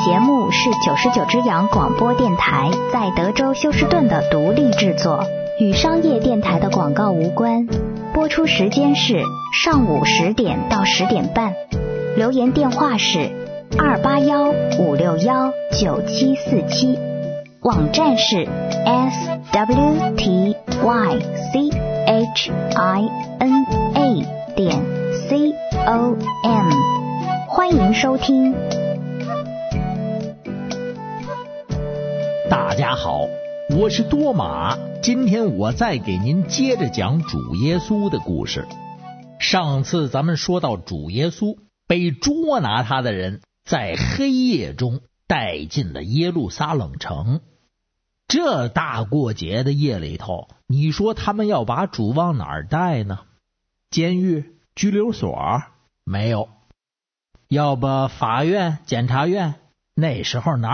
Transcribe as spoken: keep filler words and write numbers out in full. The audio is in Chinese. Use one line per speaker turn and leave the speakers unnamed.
节目是九十九只羊广播电台在德州休斯顿的独立制作，与商业电台的广告无关。播出时间是上午十点到十点半。留言电话是二八幺五六幺九七四七，网站是 s w t y c h i n a 点 c o m， 欢迎收听。
大家好，我是多马，今天我再给您接着讲主耶稣的故事。上次咱们说到主耶稣被捉拿他的人在黑夜中带进了耶路撒冷城。这大过节的夜里头，你说他们要把主往哪儿带呢？监狱、拘留所？没有。要不法院、检察院？那时候哪